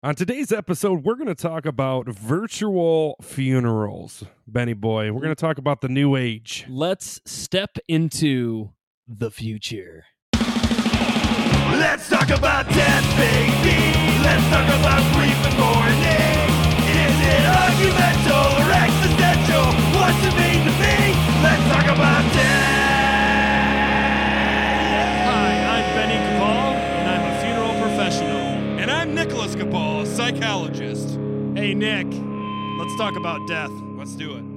On today's episode, we're going to talk about virtual funerals. Benny boy, we're going to talk about the new age. Let's step into the future. Let's talk about death, baby. Let's talk about grief and mourning. Is it argumental or existential? What's it mean to me? Let's talk about death. Hi, I'm Benny Capal, and I'm a funeral professional. And I'm Nicholas Capal, a psychologist. Hey, Nick, let's talk about death. Let's do it.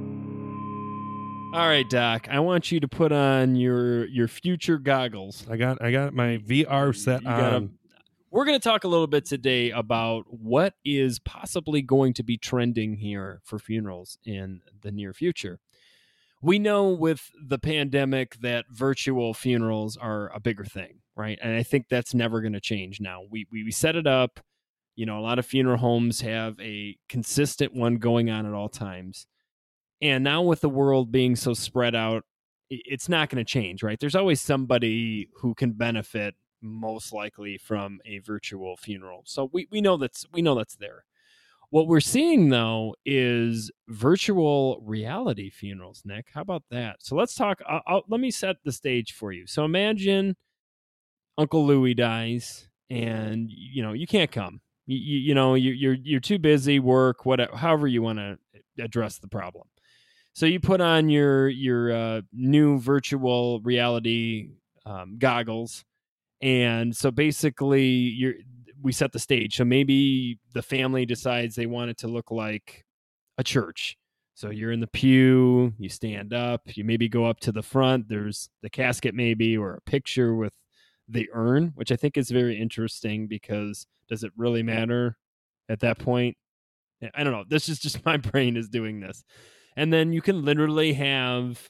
All right, Doc, I want you to put on your future goggles. I got my VR set You gotta- on. We're going to talk a little bit today about what is possibly going to be trending here for funerals in the near future. We know with the pandemic that virtual funerals are a bigger thing, right? And I think that's never going to change now. We set it up. You know, a lot of funeral homes have a consistent one going on at all times. And now with the world being so spread out, it's not going to change, right? There's always somebody who can benefit most likely from a virtual funeral. So we know that's there. What we're seeing though is virtual reality funerals, Nick. How about that? So let's talk. Let me set the stage for you. So imagine Uncle Louie dies, and you can't come. You're too busy, work, whatever. However you want to address the problem. So you put on your new virtual reality goggles, and so basically we set the stage. So maybe the family decides they want it to look like a church. So you're in the pew, you stand up, you maybe go up to the front. There's the casket maybe, or a picture with the urn, which I think is very interesting because does it really matter at that point? I don't know. This is just my brain is doing this. And then you can literally have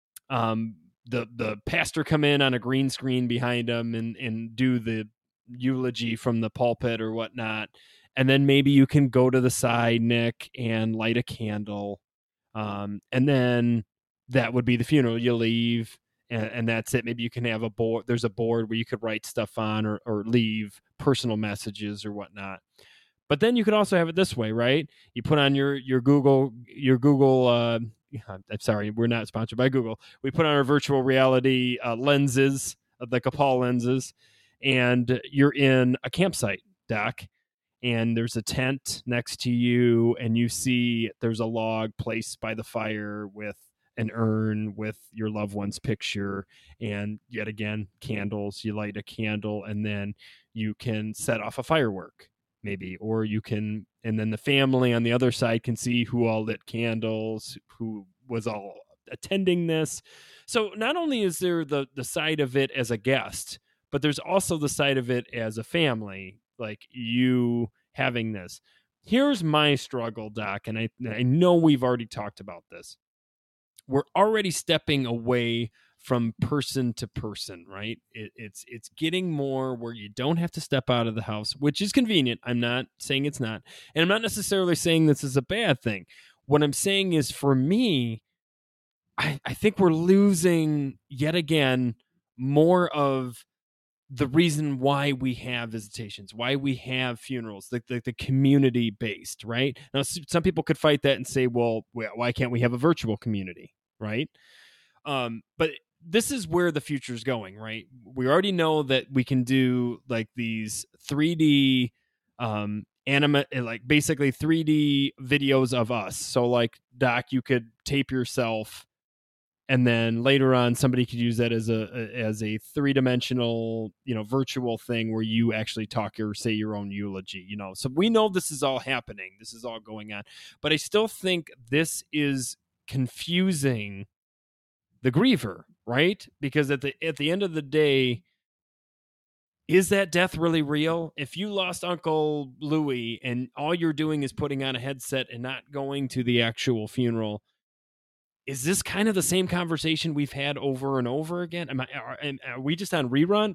the pastor come in on a green screen behind him and do the eulogy from the pulpit or whatnot. And then maybe you can go to the side, Nick, and light a candle. And then that would be the funeral. You leave, and that's it. Maybe you can have a board. There's a board where you could write stuff on or leave personal messages or whatnot. But then you could also have it this way, right? You put on your Google. I'm sorry, we're not sponsored by Google. We put on our virtual reality lenses, the Capal lenses, and you're in a campsite, Doc. And there's a tent next to you, and you see there's a log placed by the fire with an urn with your loved one's picture, and yet again, candles. You light a candle, and then you can set off a firework. Maybe, or you can, and then the family on the other side can see who all lit candles, who was all attending this. So not only is there the side of it as a guest, but there's also the side of it as a family, like you having this. Here's my struggle, Doc, and I know we've already talked about this. We're already stepping away from person to person, right? It's getting more where you don't have to step out of the house, which is convenient. I'm not saying it's not. And I'm not necessarily saying this is a bad thing. What I'm saying is, for me, I think we're losing yet again more of the reason why we have visitations, why we have funerals, the community based, right? Now, some people could fight that and say, well, why can't we have a virtual community, right? But this is where the future is going, right? We already know that we can do like these 3D like basically 3D videos of us. So like, Doc, you could tape yourself, and then later on somebody could use that as a three-dimensional, virtual thing where you actually talk or say your own eulogy, So we know this is all happening. This is all going on. But I still think this is confusing the griever, right? Because at the end of the day, is that death really real? If you lost Uncle Louie and all you're doing is putting on a headset and not going to the actual funeral, is this kind of the same conversation we've had over and over again? Are we just on rerun?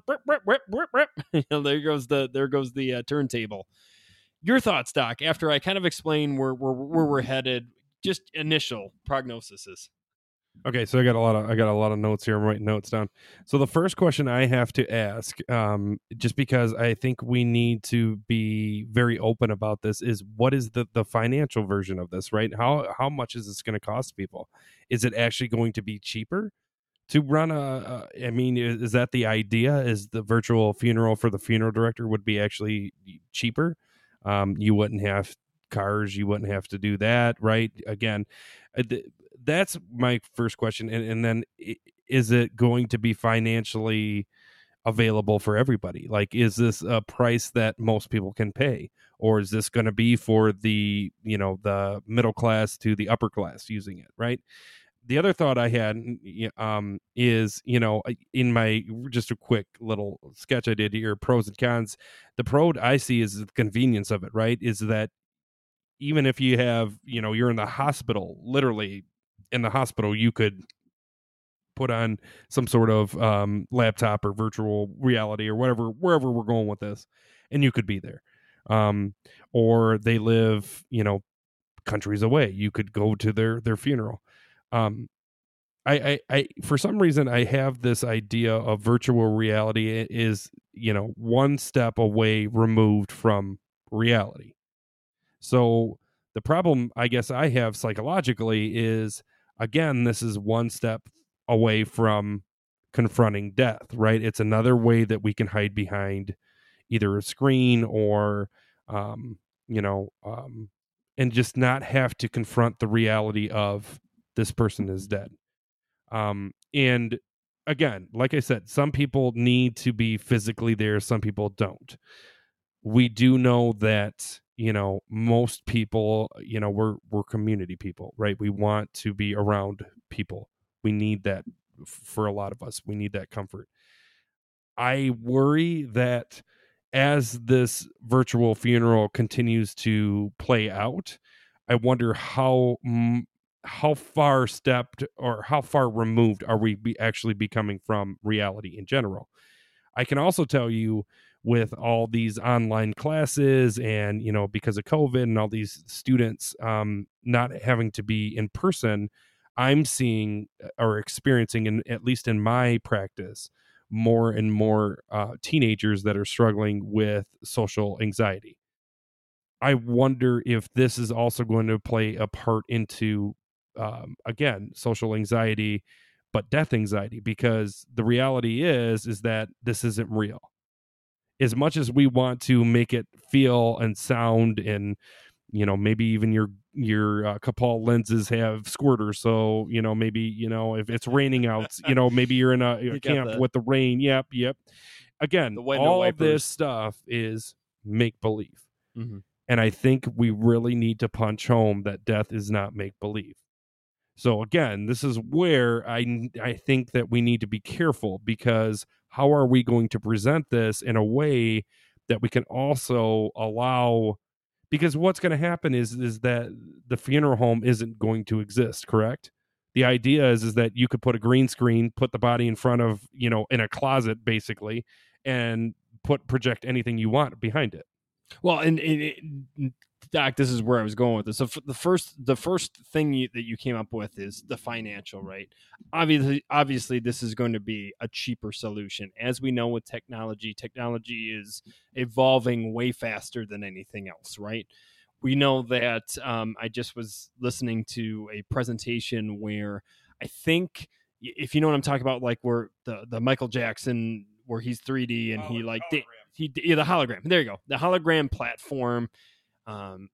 There goes the turntable. Your thoughts, Doc, after I kind of explain where we're headed, just initial prognoses. Okay, so I got a lot of notes here. I'm writing notes down. So the first question I have to ask, just because I think we need to be very open about this, is what is the financial version of this, right? How much is this going to cost people? Is it actually going to be cheaper to run I mean, is that the idea? Is the virtual funeral for the funeral director would be actually cheaper? You wouldn't have cars, you wouldn't have to do that, right? Again, that's my first question. And then is it going to be financially available for everybody? Like, is this a price that most people can pay? Or is this going to be for the, the middle class to the upper class using it, right? The other thought I had is, in my just a quick little sketch I did here, pros and cons. The pro I see is the convenience of it, right? Is that even if you have, you're in the hospital, literally in the hospital, you could put on some sort of laptop or virtual reality or whatever, wherever we're going with this, and you could be there. Or they live, countries away. You could go to their funeral. I for some reason I have this idea of virtual reality is, one step away removed from reality. So the problem I guess I have psychologically is, again, this is one step away from confronting death, right? It's another way that we can hide behind either a screen or, and just not have to confront the reality of this person is dead. And again, like I said, some people need to be physically there, some people don't. We do know that, most people, we're community people, right? We want to be around people. We need that for a lot of us. We need that comfort. I worry that as this virtual funeral continues to play out, I wonder how far stepped or how far removed are we actually becoming from reality in general. I can also tell you, with all these online classes and, because of COVID and all these students not having to be in person, I'm seeing or experiencing, at least in my practice, more and more teenagers that are struggling with social anxiety. I wonder if this is also going to play a part into, again, social anxiety, but death anxiety, because the reality is that this isn't real. As much as we want to make it feel and sound, and maybe even your Kapal lenses have squirters, so maybe if it's raining out, maybe you're in a camp with the rain. Yep. Again, all of this stuff is make believe, and I think we really need to punch home that death is not make believe. So again, this is where I think that we need to be careful, because how are we going to present this in a way that we can also allow, because what's going to happen is that the funeral home isn't going to exist, correct? The idea is that you could put a green screen, put the body in front of, in a closet basically, and project anything you want behind it. Well, and Doc, this is where I was going with this. So the first thing that you came up with is the financial, right? Obviously, this is going to be a cheaper solution. As we know with technology is evolving way faster than anything else, right? We know that I just was listening to a presentation where I think, if you know what I'm talking about, like where the Michael Jackson, where he's 3D and the hologram. There you go. The hologram platform. I'm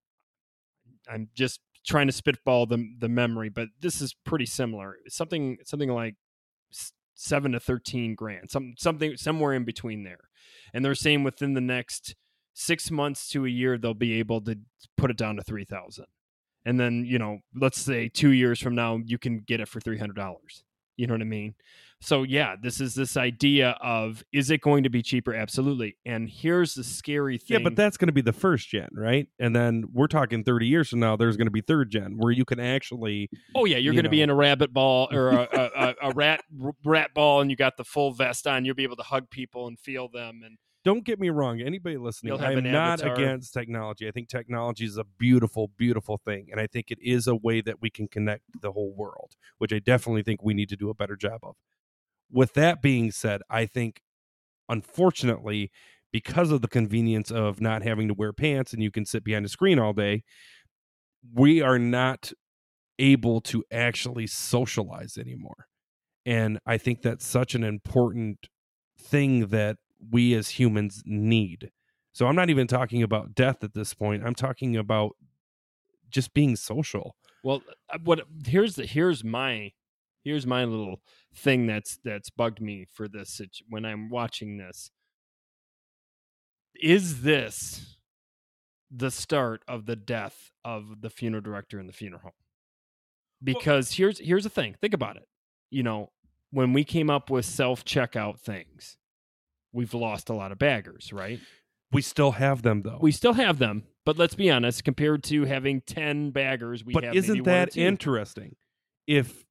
just trying to spitball the memory, but this is pretty similar. Something like 7 to 13 grand, something somewhere in between there. And they're saying within the next 6 months to a year, they'll be able to put it down to 3,000. And then, let's say 2 years from now, you can get it for $300. You know what I mean? So yeah, this is this idea of, is it going to be cheaper? Absolutely. And here's the scary thing. Yeah, but that's going to be the first gen, right? And then we're talking 30 years from now, there's going to be third gen where you can actually. Oh yeah, you're going to be in a rabbit ball or a rat ball, and you got the full vest on. You'll be able to hug people and feel them, and don't get me wrong. Anybody listening, You'll have I'm an not avatar. against technology. I think technology is a beautiful, beautiful thing. And I think it is a way that we can connect the whole world, which I definitely think we need to do a better job of. With that being said, I think, unfortunately, because of the convenience of not having to wear pants and you can sit behind a screen all day, we are not able to actually socialize anymore. And I think that's such an important thing that we as humans need. So I'm not even talking about death at this point. I'm talking about just being social. Well, here's my little thing that's bugged me for this when I'm watching this. Is this the start of the death of the funeral director in the funeral home? Because here's the thing. Think about it. You know, when we came up with self-checkout things, we've lost a lot of baggers, right? We still have them, though. We still have them, but let's be honest, compared to having 10 baggers, we but have isn't maybe one or that two. interesting? If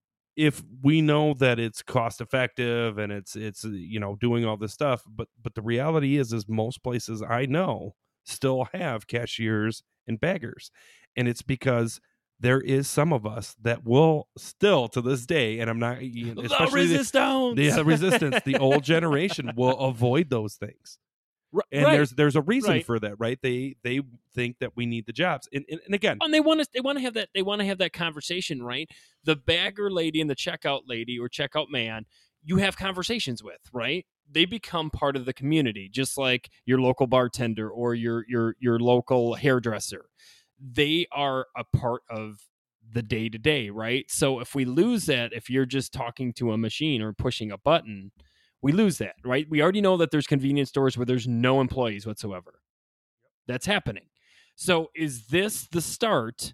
we know that it's cost effective and it's doing all this stuff, but the reality is most places I know still have cashiers and baggers, and it's because there is some of us that will still to this day, and I'm not especially the resistance, the old generation will avoid those things. And right. there's a reason Right. for that, right? They think that we need the jobs, and again, And they want to have that conversation, right? The bagger lady and the checkout lady or checkout man, you have conversations with, right? They become part of the community, just like your local bartender or your local hairdresser. They are a part of the day to day, right? So if we lose that, if you're just talking to a machine or pushing a button, we lose that, right? We already know that there's convenience stores where there's no employees whatsoever. That's happening. So is this the start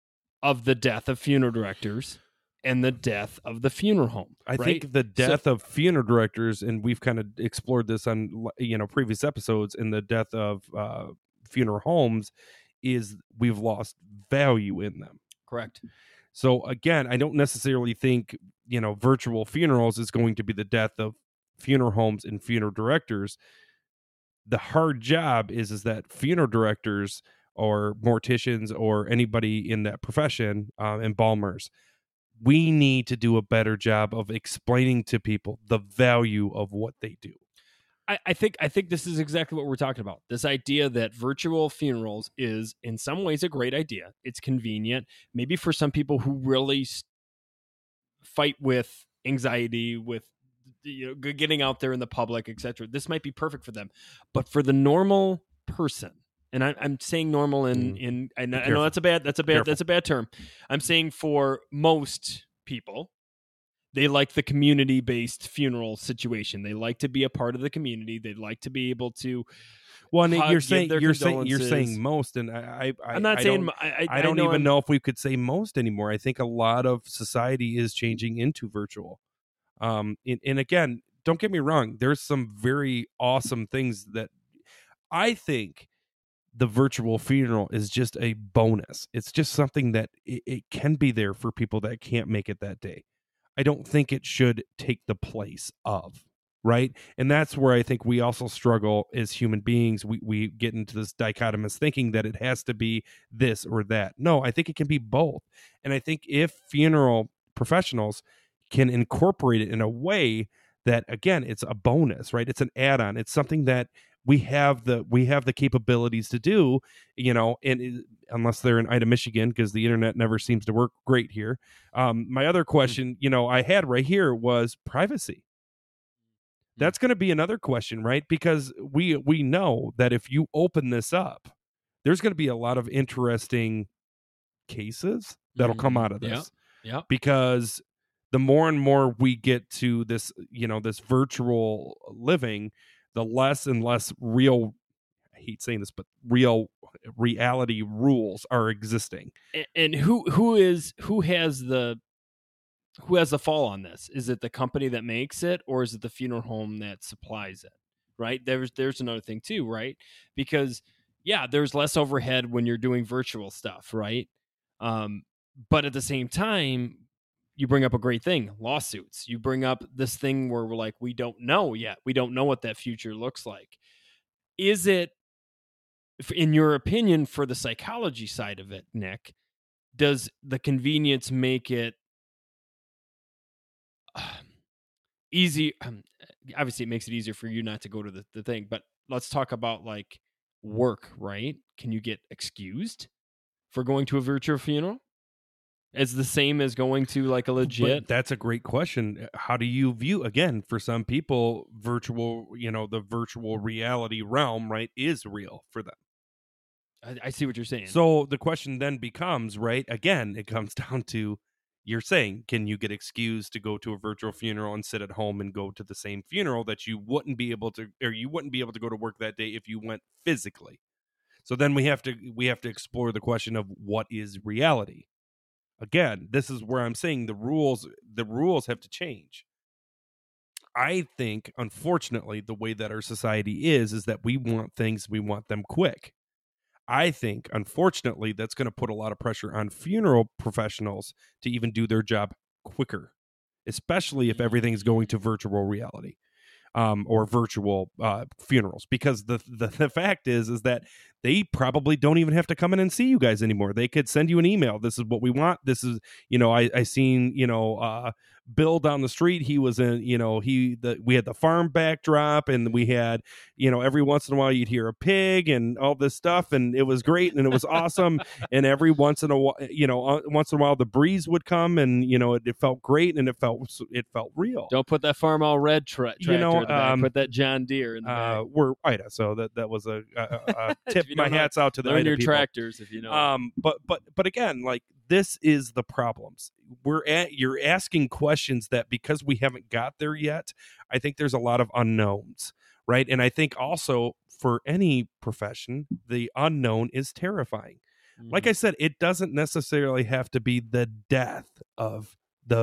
of the death of funeral directors and the death of the funeral home? I right? think the death of funeral directors, and we've kind of explored this on previous episodes, and the death of funeral homes is we've lost value in them. Correct. So again, I don't necessarily think virtual funerals is going to be the death of funeral homes and funeral directors. The hard job is that funeral directors or morticians or anybody in that profession, embalmers, we need to do a better job of explaining to people the value of what they do. I think this is exactly what we're talking about. This idea that virtual funerals is in some ways a great idea. It's convenient, maybe for some people who really fight with anxiety, with getting out there in the public, etc. This might be perfect for them, but for the normal person, and I'm saying normal I know that's a bad term. I'm saying for most people, they like the community-based funeral situation. They like to be a part of the community. They'd like to be able to. Well, and you're condolences. saying most, and I'm not saying. I don't even know if we could say most anymore. I think a lot of society is changing into virtual. And again, don't get me wrong. There's some very awesome things that I think the virtual funeral is just a bonus. It's just something that it can be there for people that can't make it that day. I don't think it should take the place of, right? And that's where I think we also struggle as human beings. We get into this dichotomous thinking that it has to be this or that. No, I think it can be both. And I think if funeral professionals can incorporate it in a way that, again, it's a bonus, right? It's an add-on. It's something that we have the capabilities to do, and unless they're in Ida, Michigan, because the internet never seems to work great here. My other question, I had right here was privacy. That's going to be another question, right? Because we know that if you open this up, there's going to be a lot of interesting cases that'll come out of this. Yeah. Because the more and more we get to this, this virtual living, the less and less real, I hate saying this, but real reality rules are existing. And who has the fall on this? Is it the company that makes it, or is it the funeral home that supplies it? Right? There's another thing too, right? Because there's less overhead when you're doing virtual stuff, right? But at the same time, you bring up a great thing, lawsuits. You bring up this thing where we're like, we don't know yet. We don't know what that future looks like. is it, in your opinion, for the psychology side of it, Nick, does the convenience make it easy? Obviously, it makes it easier for you not to go to the thing, but let's talk about like work, right? Can you get excused for going to a virtual funeral? It's the same as going to like a legit. But that's a great question. How do you view, again, for some people, virtual, the virtual reality realm, right, is real for them. I see what you're saying. So the question then becomes, right, again, it comes down to, you're saying, can you get excused to go to a virtual funeral and sit at home and go to the same funeral that you wouldn't be able to, or you wouldn't be able to go to work that day if you went physically? So then we have to explore the question of what is reality. Again, this is where I'm saying the rules have to change. I think, unfortunately, the way that our society is that we want them quick. I think, unfortunately, that's going to put a lot of pressure on funeral professionals to even do their job quicker, especially if everything's going to virtual reality. Or virtual funerals, because the fact is that they probably don't even have to come in and see you guys anymore. They could send you an email. This is what we want. This is, I seen, Bill down the street. He was in, we had the farm backdrop, and we had, every once in a while you'd hear a pig and all this stuff, and it was great and it was awesome. And every once in a while, the breeze would come, and it felt great and it felt real. Don't put that Farm All Red tractor in the back. Put that John Deere in the back. We're Ida, so that was a tip. My hat's out to the learn Ida your people. Tractors if you know. But again, like, this is the problems. You're asking questions that, because we haven't got there yet, I think there's a lot of unknowns, right? And I think also for any profession, the unknown is terrifying. Like I said, it doesn't necessarily have to be the death of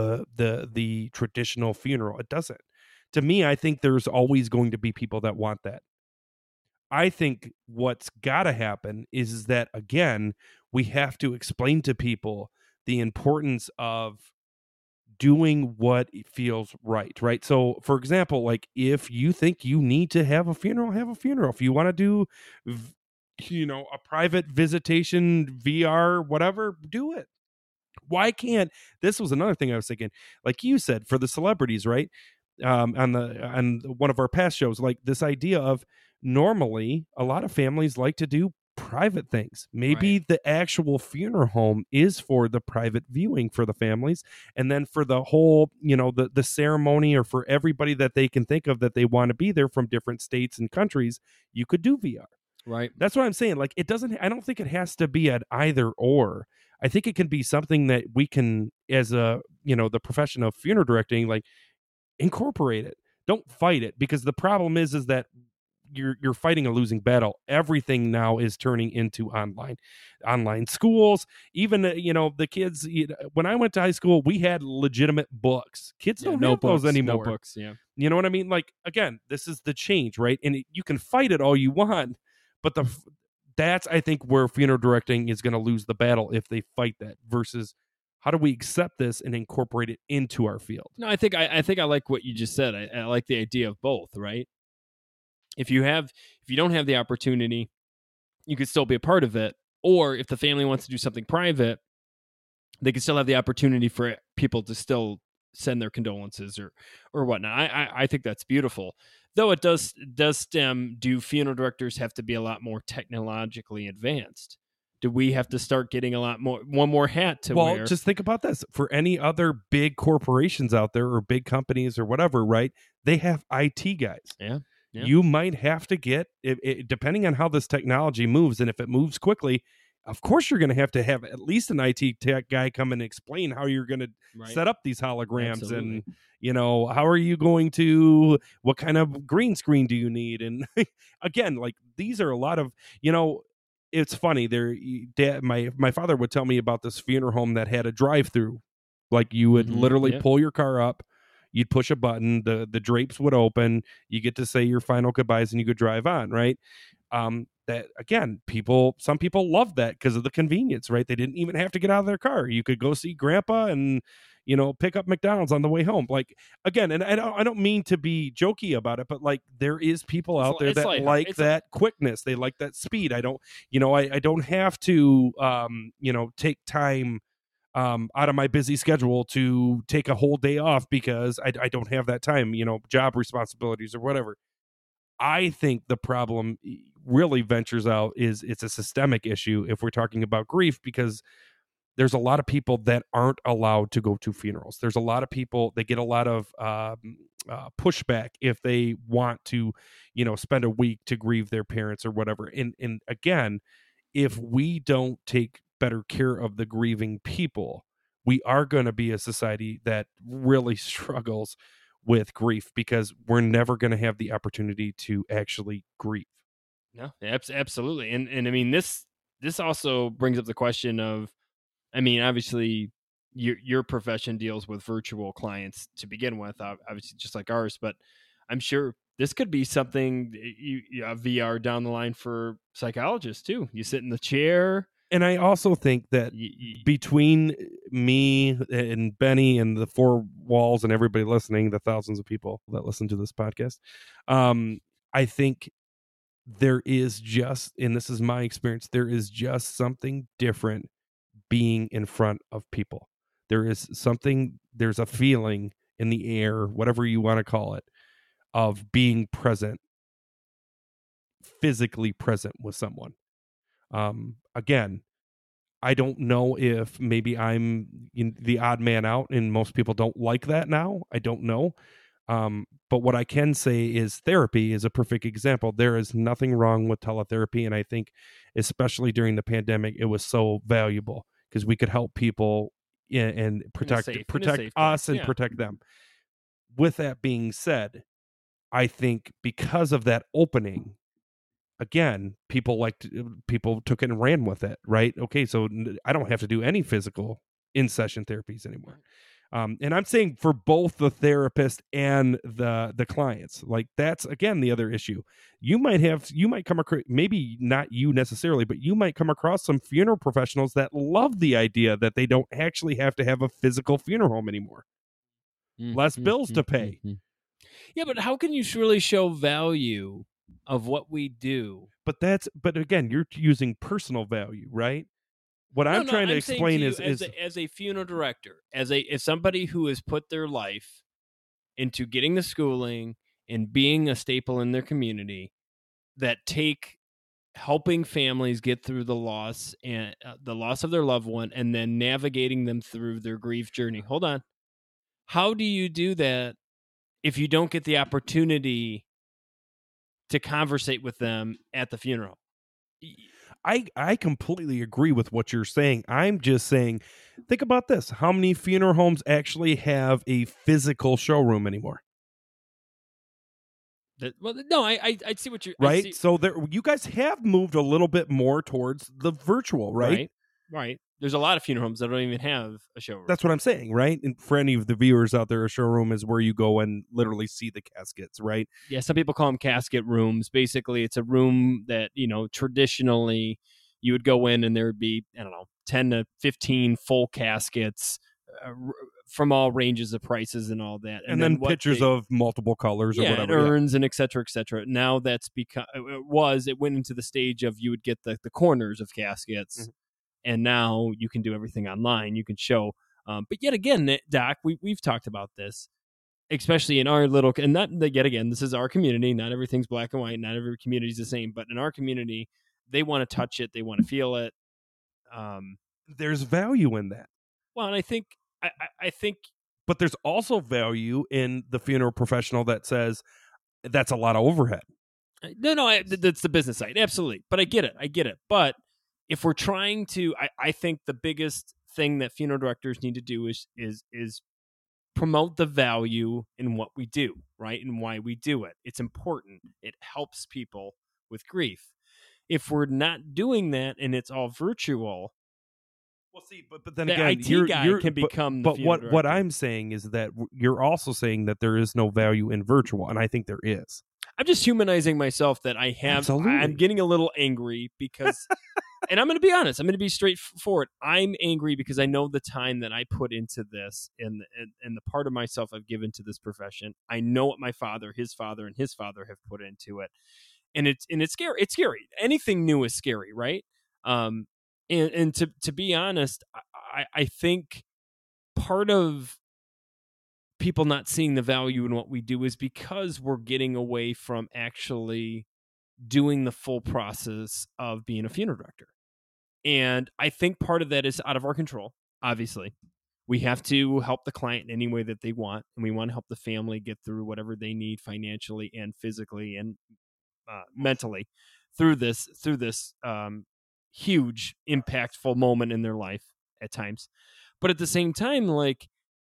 the traditional funeral. It doesn't. To me, I think there's always going to be people that want that. I think what's got to happen is that, again, we have to explain to people the importance of doing what feels right? So, for example, like, if you think you need to have a funeral, have a funeral. If you want to do, a private visitation, VR, whatever, do it. Why can't, this was another thing I was thinking, like you said, for the celebrities, right? On one of our past shows, like, this idea of, normally a lot of families like to do private things. Maybe the actual funeral home is for the private viewing for the families, and then for the whole, the ceremony, or for everybody that they can think of that they want to be there from different states and countries, you could do VR. Right. That's what I'm saying. Like, I don't think it has to be an either or. I think it can be something that we can, as a, the profession of funeral directing, like, incorporate it. Don't fight it, because the problem is that you're fighting a losing battle. Everything now is turning into online schools. Even the kids. When I went to high school, we had legitimate books. Kids don't have those anymore. No books. Yeah. You know what I mean? Like, again, this is the change, right? And you can fight it all you want, but that's, I think, where funeral directing is going to lose the battle if they fight that, versus how do we accept this and incorporate it into our field? No, I think I like what you just said. I like the idea of both, right? If you don't have the opportunity, you could still be a part of it. Or if the family wants to do something private, they can still have the opportunity for people to still send their condolences or whatnot. I think that's beautiful. Though it does stem, do funeral directors have to be a lot more technologically advanced? Do we have to start getting one more hat to wear? Well, just think about this. For any other big corporations out there, or big companies or whatever, right? They have IT guys. Yeah. Yeah. You might have to get, depending on how this technology moves, and if it moves quickly, of course you're going to have at least an IT tech guy come and explain how you're going to set up these holograms. Absolutely. And how are you going to, what kind of green screen do you need? And again, like, these are a lot of, it's funny. My father would tell me about this funeral home that had a drive-through. Like, you would literally pull your car up, you'd push a button, the drapes would open, you get to say your final goodbyes, and you could drive on, right? that again, some people love that because of the convenience, right? They didn't even have to get out of their car. You could go see grandpa and, pick up McDonald's on the way home. Like, again, and I don't mean to be jokey about it, but like there is people out there that like that quickness. They like that speed. I don't, I don't have to, take time out of my busy schedule to take a whole day off because I don't have that time, job responsibilities or whatever. I think the problem really ventures out is it's a systemic issue if we're talking about grief, because there's a lot of people that aren't allowed to go to funerals. There's a lot of people, they get a lot of pushback if they want to, spend a week to grieve their parents or whatever. And again, if we don't take better care of the grieving people, we are going to be a society that really struggles with grief because we're never going to have the opportunity to actually grieve. No, absolutely. And I mean, this also brings up the question of, I mean, obviously your profession deals with virtual clients to begin with, obviously just like ours, but I'm sure this could be something VR down the line for psychologists too. You sit in the chair. And I also think that between me and Benny and the four walls and everybody listening, the thousands of people that listen to this podcast, I think there is just, and this is my experience, there is just something different being in front of people. There's a feeling in the air, whatever you want to call it, of being present, physically present with someone. Again, I don't know if maybe I'm the odd man out and most people don't like that now. I don't know. But what I can say is therapy is a perfect example. There is nothing wrong with teletherapy. And I think especially during the pandemic, it was so valuable because we could help people and protect us and protect them. With that being said, I think because of that opening, again, people took it and ran with it, right? Okay, so I don't have to do any physical in-session therapies anymore. And I'm saying for both the therapist and the clients, like that's again the other issue. You might come across, maybe not you necessarily, but you might come across some funeral professionals that love the idea that they don't actually have to have a physical funeral home anymore. Less bills to pay. Yeah, but how can you really show value of what we do? But again, you're using personal value, right? What I'm trying to explain is as a funeral director, as somebody who has put their life into getting the schooling and being a staple in their community, that take helping families get through the loss and the loss of their loved one, and then navigating them through their grief journey. Hold on, how do you do that if you don't get the opportunity to conversate with them at the funeral? I completely agree with what you're saying. I'm just saying, think about this. How many funeral homes actually have a physical showroom anymore? I see what you're... Right? So you guys have moved a little bit more towards the virtual, right? Right. There's a lot of funeral homes that don't even have a showroom. That's what I'm saying, right? And for any of the viewers out there, a showroom is where you go and literally see the caskets, right? Yeah, some people call them casket rooms. Basically, it's a room that, traditionally you would go in and there would be, 10 to 15 full caskets from all ranges of prices and all that. And then pictures of multiple colors or whatever. And urns and et cetera, et cetera. Now that's become, it went into the stage of you would get the corners of caskets. Mm-hmm. And now you can do everything online. You can show. But yet again, Doc, we've talked about this, especially in our little, and not yet again, this is our community. Not everything's black and white. Not every community is the same. But in our community, they want to touch it. They want to feel it. There's value in that. Well, and I think, but there's also value in the funeral professional that says that's a lot of overhead. No, that's the business side. Absolutely. But I get it. But if we're trying to, I think the biggest thing that funeral directors need to do is promote the value in what we do, right? And why we do it. It's important. It helps people with grief. If we're not doing that and it's all virtual, well, see, but then the again, IT guy can become. But what I'm saying is that you're also saying that there is no value in virtual, and I think there is. I'm just humanizing myself that I have. Absolutely. I'm getting a little angry because, and I'm going to be honest. I'm going to be straightforward. I'm angry because I know the time that I put into this and the part of myself I've given to this profession. I know what my father, and his father have put into it, and it's scary. It's scary. Anything new is scary, right? And to be honest, I think part of people not seeing the value in what we do is because we're getting away from actually doing the full process of being a funeral director. And I think part of that is out of our control. Obviously, we have to help the client in any way that they want, and we want to help the family get through whatever they need financially and physically and mentally through this huge, impactful moment in their life at times. But at the same time, like,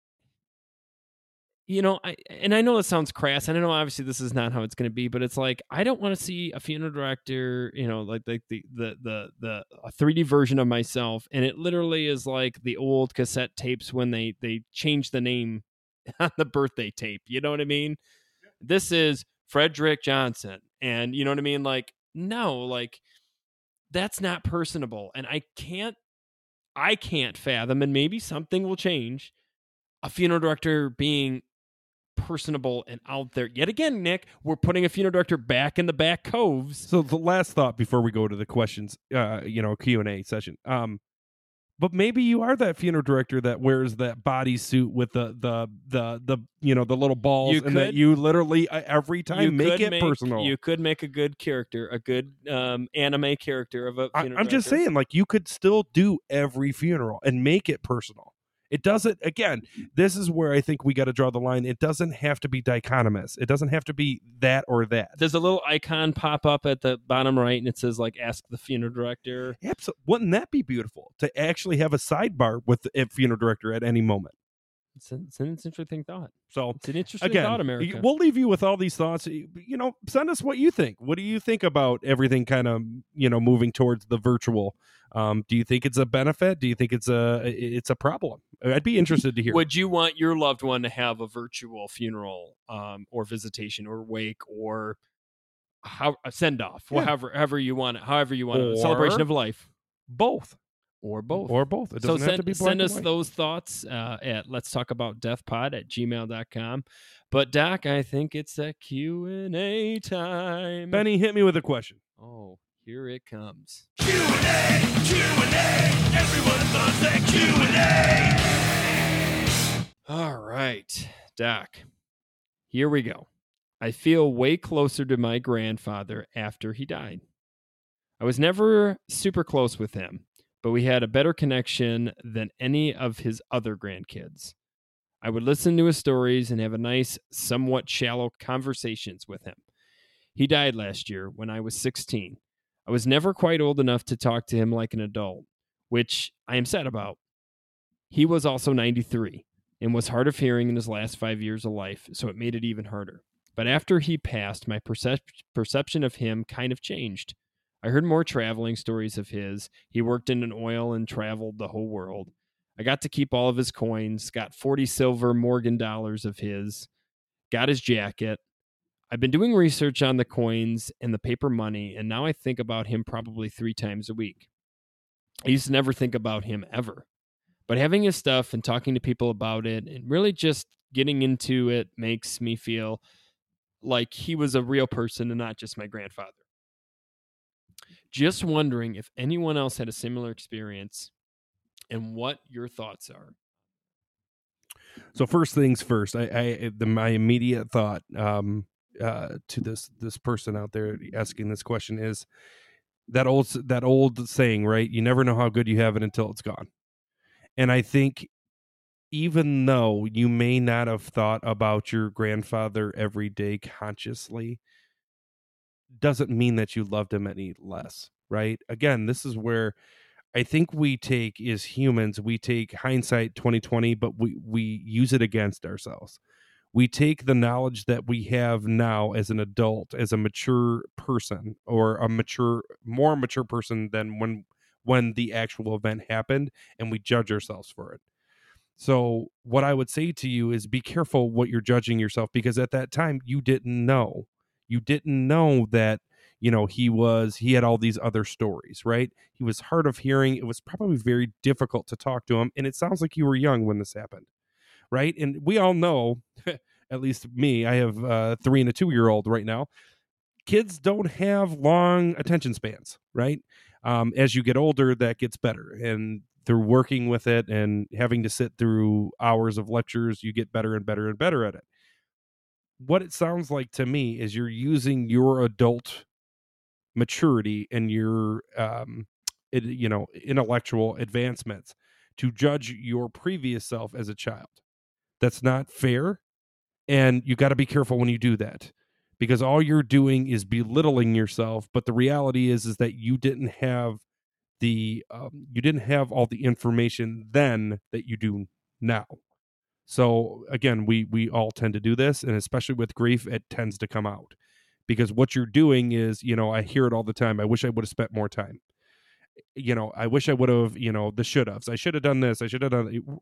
you know, I know it sounds crass, and I know obviously this is not how it's going to be, but it's like I don't want to see a funeral director, you know, like a 3D version of myself, and it literally is like the old cassette tapes when they changed the name on the birthday tape. You know what I mean? This is Frederick Johnson, and you know what I mean? Like, no, like that's not personable, and I can't fathom, and maybe something will change, a funeral director being personable and out there. Yet again, Nick, we're putting a funeral director back in the back coves. So the last thought before we go to the questions, Q&A session. But maybe you are that funeral director that wears that bodysuit with the little balls, and that you literally every time make it personal. You could make a good character, a good anime character of a funeral I'm just saying, like, you could still do every funeral and make it personal. It doesn't, again, this is where I think we got to draw the line. It doesn't have to be dichotomous. It doesn't have to be that or that. There's a little icon pop up at the bottom right, and it says, like, ask the funeral director. Absolutely. Wouldn't that be beautiful to actually have a sidebar with the funeral director at any moment? It's an interesting thought. So it's an interesting thought, America. We'll leave you with all these thoughts. You know, send us what you think. What do you think about everything kind of, moving towards the virtual? Do you think it's a benefit? Do you think it's a problem? I'd be interested to hear. Would you want your loved one to have a virtual funeral or visitation or wake or a send off, however you want it, a celebration of life? Both. Or both. It doesn't have to be black send and us white. those thoughts at letstalkaboutdeathpod@gmail.com. But Doc, I think it's that Q&A time. Benny, hit me with a question. Oh, here it comes. Q&A, everyone loves that Q&A. All right, Doc, here we go. I feel way closer to my grandfather after he died. I was never super close with him, but we had a better connection than any of his other grandkids. I would listen to his stories and have a nice, somewhat shallow conversations with him. He died last year when I was 16. I was never quite old enough to talk to him like an adult, which I am sad about. He was also 93 and was hard of hearing in his last 5 years of life, so it made it even harder. But after he passed, my perception of him kind of changed. I heard more traveling stories of his. He worked in an oil and traveled the whole world. I got to keep all of his coins, got 40 silver Morgan dollars of his, got his jacket. I've been doing research on the coins and the paper money, and now I think about him probably 3 times a week. I used to never think about him ever. But having his stuff and talking to people about it and really just getting into it makes me feel like he was a real person and not just my grandfather. Just wondering if anyone else had a similar experience and what your thoughts are. So first things first, my immediate thought to this person out there asking this question is that old saying, right? You never know how good you have it until it's gone. And I think even though you may not have thought about your grandfather every day consciously, doesn't mean that you loved him any less, right? Again, this is where I think we take, as humans, we take hindsight 2020, but we use it against ourselves. We take the knowledge that we have now as an adult, as a mature person, or more mature person than when the actual event happened, and we judge ourselves for it. So what I would say to you is be careful what you're judging yourself, because at that time you didn't know. You didn't know that, he had all these other stories, right? He was hard of hearing. It was probably very difficult to talk to him. And it sounds like you were young when this happened, right? And we all know, at least me, I have a 3 and a 2-year-old right now. Kids don't have long attention spans, right? As you get older, that gets better. And through working with it and having to sit through hours of lectures, you get better and better and better at it. What it sounds like to me is you're using your adult maturity and your intellectual advancements to judge your previous self as a child. That's not fair, and you got to be careful when you do that, because all you're doing is belittling yourself. But the reality is that you didn't have all the information then that you do now. So again, we all tend to do this, and especially with grief, it tends to come out, because what you're doing is, I hear it all the time. I wish I would have spent more time. I wish I would have, the should haves. I should have done this. I should have done.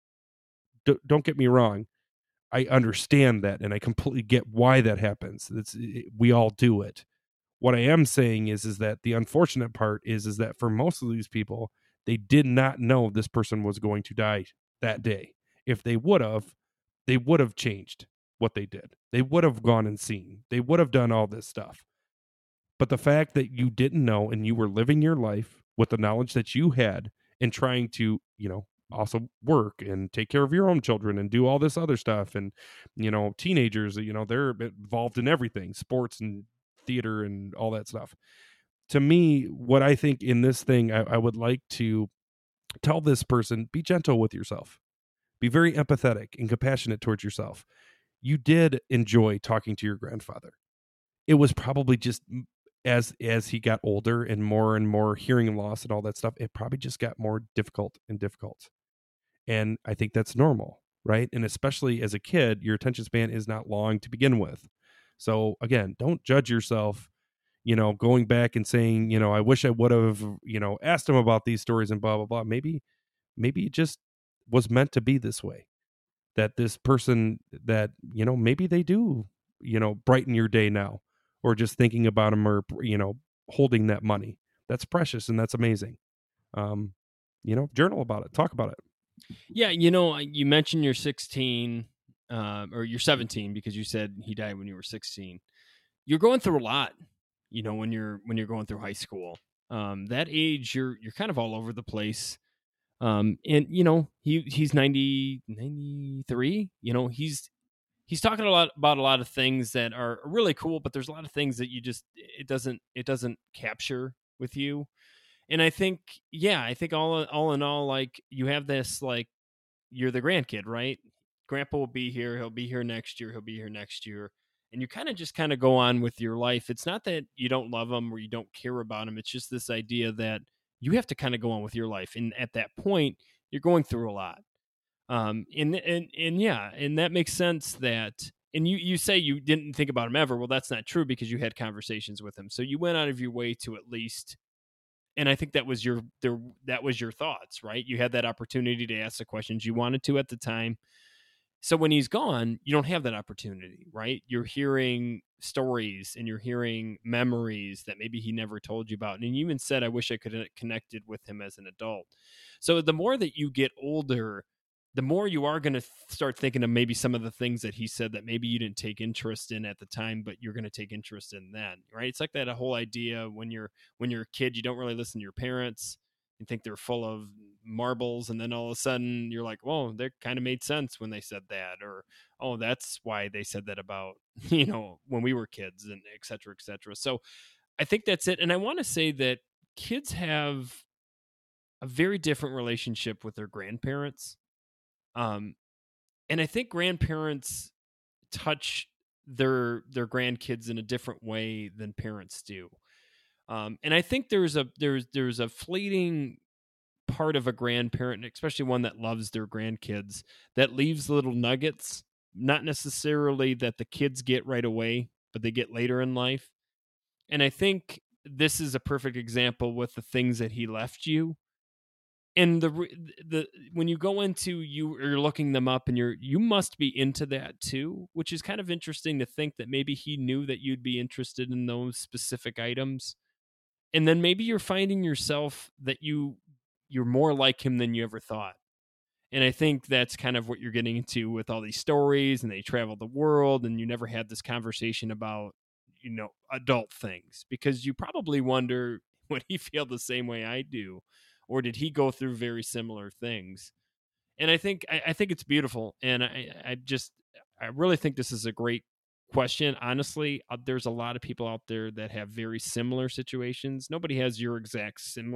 Don't get me wrong. I understand that, and I completely get why that happens. We all do it. What I am saying is that the unfortunate part is that for most of these people, they did not know this person was going to die that day. If they would have changed what they did. They would have gone and seen. They would have done all this stuff. But the fact that you didn't know, and you were living your life with the knowledge that you had, and trying to, also work and take care of your own children and do all this other stuff. And, teenagers, they're involved in everything, sports and theater and all that stuff. To me, what I think in this thing, I would like to tell this person, be gentle with yourself. Be very empathetic and compassionate towards yourself. You did enjoy talking to your grandfather. It was probably just as he got older and more hearing loss and all that stuff, it probably just got more difficult and difficult. And I think that's normal, right? And especially as a kid, your attention span is not long to begin with. So again, don't judge yourself, going back and saying, I wish I would have, asked him about these stories and blah, blah, blah. Maybe it just was meant to be this way. That this person that, maybe they do, brighten your day now, or just thinking about them, or, holding that money. That's precious and that's amazing. Journal about it, talk about it. Yeah, you mentioned you're 16, or you're 17, because you said he died when you were 16. You're going through a lot, when you're going through high school. That age, you're kind of all over the place. And he's 93. He's talking about a lot of things that are really cool, but there's a lot of things that it doesn't capture with you. And I think all in all, like, you have this, like, you're the grandkid, right? Grandpa will be here. He'll be here next year. He'll be here next year. And you kind of go on with your life. It's not that you don't love him or you don't care about him. It's just this idea that you have to kind of go on with your life. And at that point, you're going through a lot. And that makes sense that, and you say you didn't think about him ever. Well, that's not true, because you had conversations with him. So you went out of your way to at least, and I think that was your thoughts, right? You had that opportunity to ask the questions you wanted to at the time. So when he's gone, you don't have that opportunity, right? You're hearing stories and you're hearing memories that maybe he never told you about. And you even said, I wish I could have connected with him as an adult. So the more that you get older, the more you are going to start thinking of maybe some of the things that he said that maybe you didn't take interest in at the time, but you're going to take interest in then, right? It's like that whole idea when you're a kid, you don't really listen to your parents and think they're full of marbles. And then all of a sudden you're like, well, that kind of made sense when they said that, or, oh, that's why they said that about, when we were kids, and et cetera, et cetera. So I think that's it. And I want to say that kids have a very different relationship with their grandparents. And I think grandparents touch their grandkids in a different way than parents do. And I think there's a fleeting part of a grandparent, especially one that loves their grandkids, that leaves little nuggets, not necessarily that the kids get right away, but they get later in life. And I think this is a perfect example with the things that he left you. And the when you go into you're looking them up and you must be into that too, which is kind of interesting to think that maybe he knew that you'd be interested in those specific items. And then maybe you're finding yourself that you're more like him than you ever thought. And I think that's kind of what you're getting into with all these stories, and they travel the world, and you never had this conversation about, adult things, because you probably wonder, would he feel the same way I do? Or did he go through very similar things? And I think it's beautiful. And I really think this is a great question. Honestly, there's a lot of people out there that have very similar situations. Nobody has your exact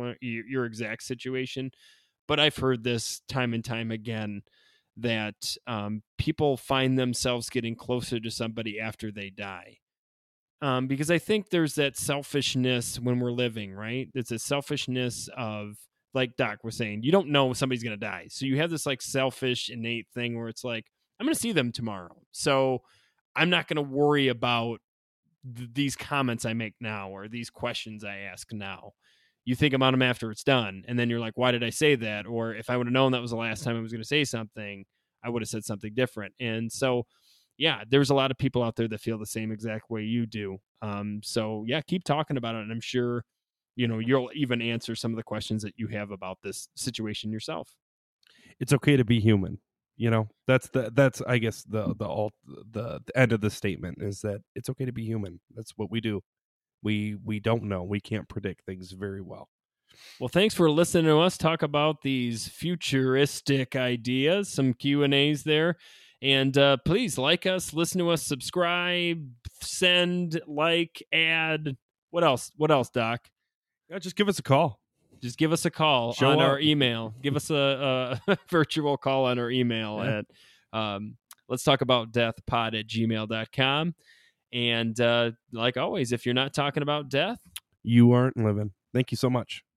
situation, but I've heard this time and time again that people find themselves getting closer to somebody after they die. Because I think there's that selfishness when we're living, right? It's a selfishness of, like Doc was saying, you don't know somebody's going to die. So you have this like selfish innate thing where it's like, I'm going to see them tomorrow, so I'm not going to worry about these comments I make now or these questions I ask now. You think about them after it's done, and then you're like, why did I say that? Or if I would have known that was the last time I was going to say something, I would have said something different. And so, yeah, there's a lot of people out there that feel the same exact way you do. So yeah, keep talking about it, and I'm sure, you'll even answer some of the questions that you have about this situation yourself. It's okay to be human. That's I guess the end of the statement is that it's okay to be human. That's what we do. We don't know. We can't predict things very well. Well, thanks for listening to us talk about these futuristic ideas, some Q&As there. And please like us, listen to us, subscribe, send, add. What else, Doc? Yeah, just give us a call. Just give us a call on our email. Give us a virtual call on our email at let's talk about deathpod@gmail.com. And like always, if you're not talking about death, you aren't living. Thank you so much.